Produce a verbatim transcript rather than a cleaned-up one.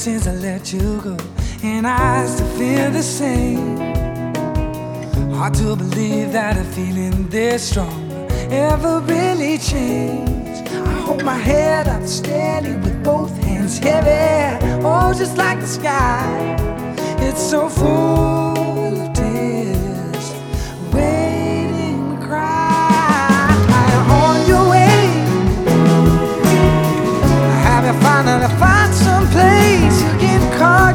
since I let you go, and I still feel the same. Hard to believe that a feeling this strong ever really changed. I hold my head up steady with both hands heavy, oh, just like the sky. It's so full of tears, waiting to cry. On your way, have you finally found some place you can call